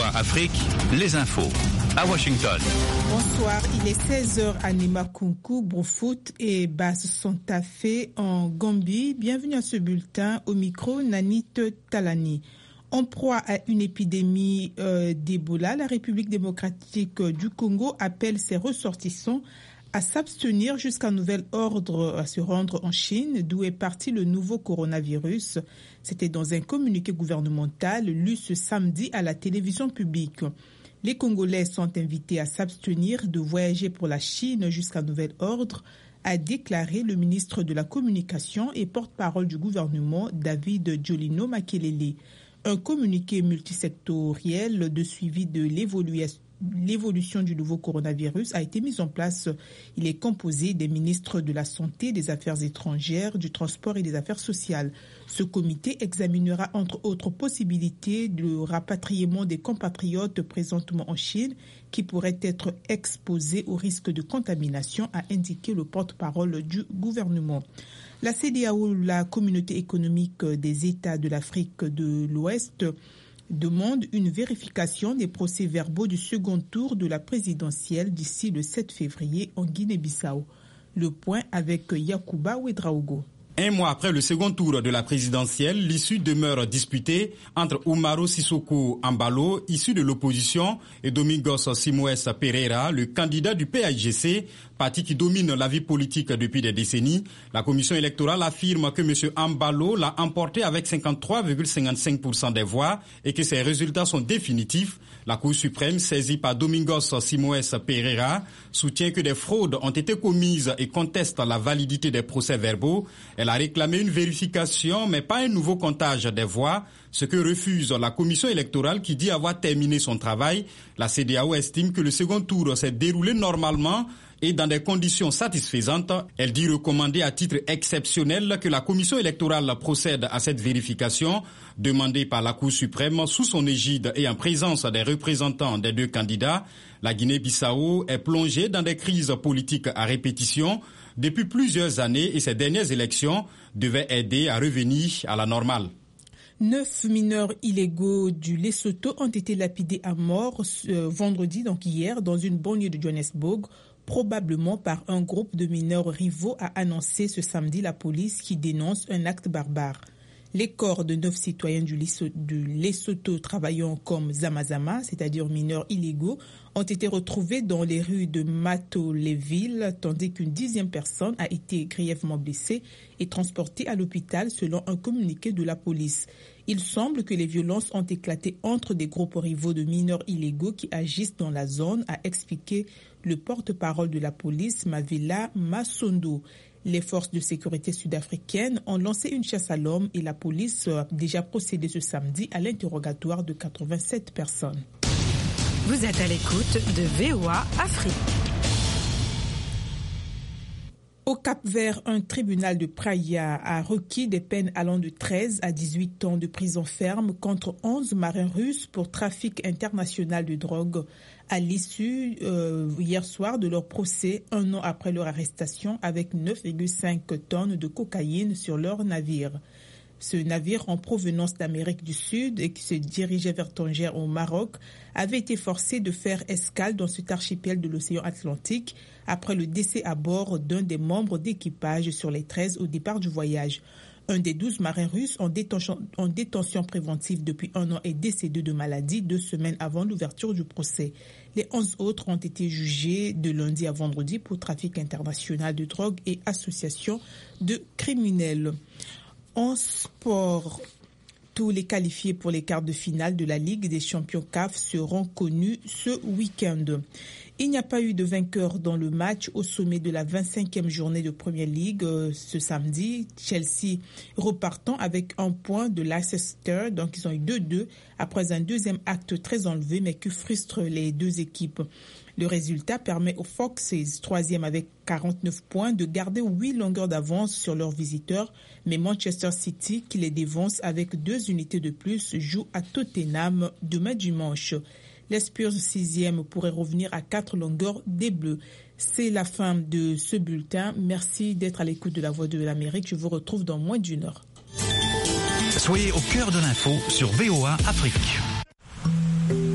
VOA Afrique, les infos à Washington. Bonsoir, il est 16h à Nemakunku, Brufut et Basse-Santa Fe en Gambie. Bienvenue à ce bulletin. Au micro, Nanit Talani. En proie à une épidémie d'Ebola, la République démocratique du Congo appelle ses ressortissants à s'abstenir jusqu'à nouvel ordre à se rendre en Chine, d'où est parti le nouveau coronavirus. C'était dans un communiqué gouvernemental lu ce samedi à la télévision publique. Les Congolais sont invités à s'abstenir de voyager pour la Chine jusqu'à nouvel ordre, a déclaré le ministre de la Communication et porte-parole du gouvernement David Jolino Makelele. Un communiqué multisectoriel de suivi de l'évolution du nouveau coronavirus a été mis en place. Il est composé des ministres de la Santé, des Affaires étrangères, du Transport et des Affaires sociales. Ce comité examinera entre autres possibilités de rapatriement des compatriotes présentement en Chine qui pourraient être exposés au risque de contamination, a indiqué le porte-parole du gouvernement. La CEDEAO, la Communauté économique des États de l'Afrique de l'Ouest, demande une vérification des procès-verbaux du second tour de la présidentielle d'ici le 7 février en Guinée-Bissau. Le point avec Yacouba Ouedraogo. Un mois après le second tour de la présidentielle, l'issue demeure disputée entre Umaro Sissoko Embalo, issu de l'opposition, et Domingos Simoes Pereira, le candidat du PAIGC, parti qui domine la vie politique depuis des décennies. La commission électorale affirme que M. Embalo l'a emporté avec 53,55% des voix et que ses résultats sont définitifs. La Cour suprême, saisie par Domingos Simoes Pereira, soutient que des fraudes ont été commises et conteste la validité des procès-verbaux. Elle a réclamé une vérification, mais pas un nouveau comptage des voix, ce que refuse la commission électorale qui dit avoir terminé son travail. La CEDEAO estime que le second tour s'est déroulé normalement et dans des conditions satisfaisantes. Elle dit recommander à titre exceptionnel que la commission électorale procède à cette vérification demandée par la Cour suprême sous son égide et en présence des représentants des deux candidats. La Guinée-Bissau est plongée dans des crises politiques à répétition depuis plusieurs années et ces dernières élections devaient aider à revenir à la normale. 9 mineurs illégaux du Lesotho ont été lapidés à mort vendredi, donc hier, dans une banlieue de Johannesburg, probablement par un groupe de mineurs rivaux, a annoncé ce samedi la police qui dénonce un acte barbare. Les corps de 9 citoyens du Lesotho travaillant comme Zamazama, c'est-à-dire mineurs illégaux, ont été retrouvés dans les rues de Matoleville, tandis qu'une 10e personne a été grièvement blessée et transportée à l'hôpital selon un communiqué de la police. Il semble que les violences ont éclaté entre des groupes rivaux de mineurs illégaux qui agissent dans la zone, a expliqué le porte-parole de la police, Mavela Masondo. Les forces de sécurité sud-africaines ont lancé une chasse à l'homme et la police a déjà procédé ce samedi à l'interrogatoire de 87 personnes. Vous êtes à l'écoute de VOA Afrique. Au Cap-Vert, un tribunal de Praia a requis des peines allant de 13 à 18 ans de prison ferme contre 11 marins russes pour trafic international de drogue à l'issue hier soir de leur procès, un an après leur arrestation avec 9,5 tonnes de cocaïne sur leur navire. Ce navire en provenance d'Amérique du Sud et qui se dirigeait vers Tanger au Maroc avait été forcé de faire escale dans cet archipel de l'océan Atlantique après le décès à bord d'un des membres d'équipage sur les 13 au départ du voyage. Un des 12 marins russes en détention préventive depuis un an est décédé de maladie 2 semaines avant l'ouverture du procès. Les 11 autres ont été jugés de lundi à vendredi pour trafic international de drogue et association de criminels. En sport, tous les qualifiés pour les quarts de finale de la Ligue des champions CAF seront connus ce week-end. Il n'y a pas eu de vainqueur dans le match au sommet de la 25e journée de Premier League ce samedi. Chelsea repartant avec un point de Leicester, donc ils ont eu 2-2 après un deuxième acte très enlevé mais qui frustre les deux équipes. Le résultat permet aux Foxes, troisième avec 49 points, de garder 8 longueurs d'avance sur leurs visiteurs, mais Manchester City, qui les dévance avec 2 unités de plus, joue à Tottenham demain dimanche. Les Spurs 6e pourraient revenir à 4 longueurs des Bleus. C'est la fin de ce bulletin. Merci d'être à l'écoute de la Voix de l'Amérique. Je vous retrouve dans moins d'1 heure. Soyez au cœur de l'info sur VOA Afrique.